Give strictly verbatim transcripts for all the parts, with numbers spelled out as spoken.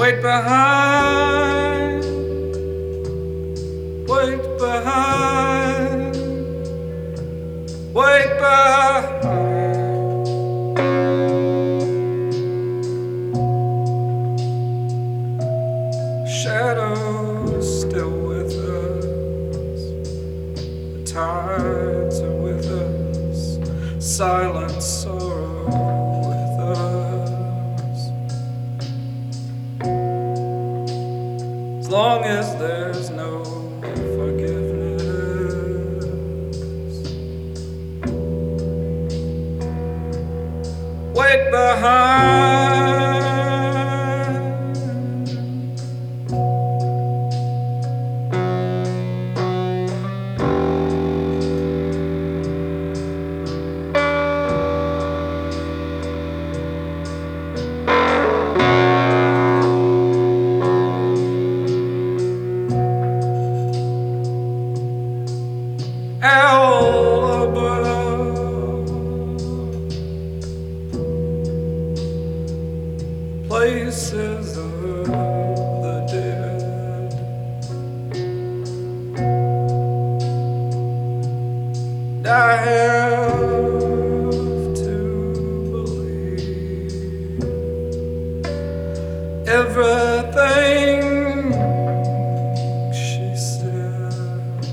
Wait behind, wait behind, wait behind. Shadows still with us, the tides are with us, silent sorrow with us. As long as there's no forgiveness, wait behind. Places of the dead, and I have to believe everything she said,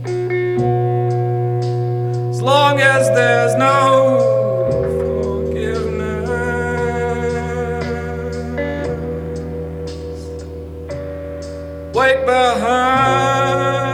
as long as there's no wait behind.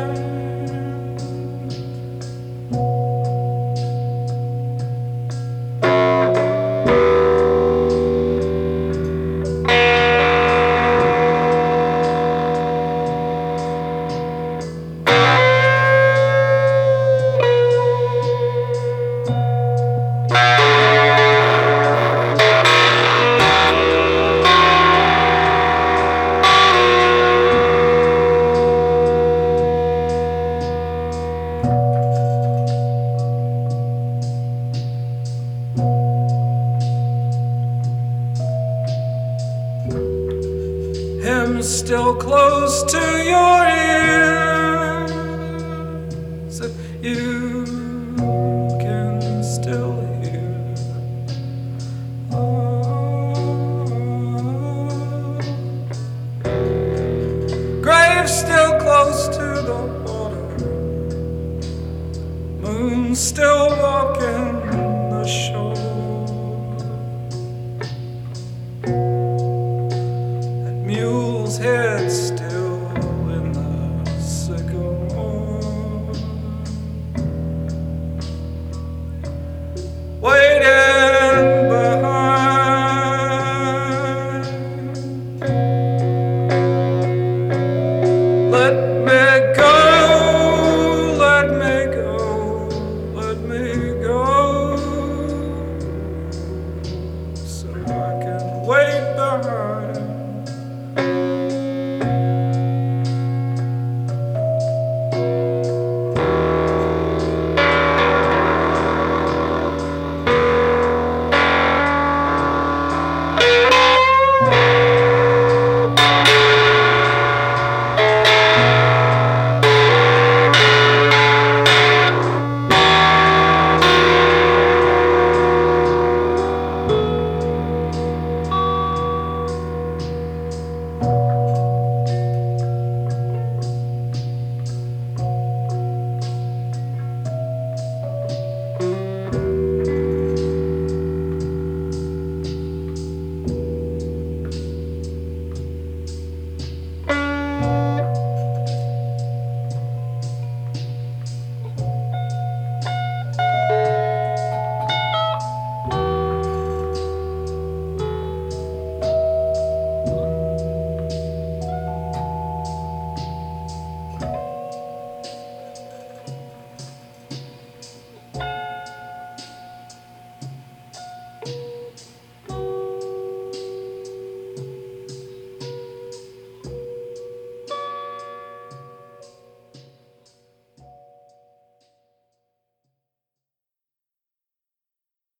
Him still close to your ears, you can still hear. Oh, grave still close to the water, moon still walking the shore. Mule's head still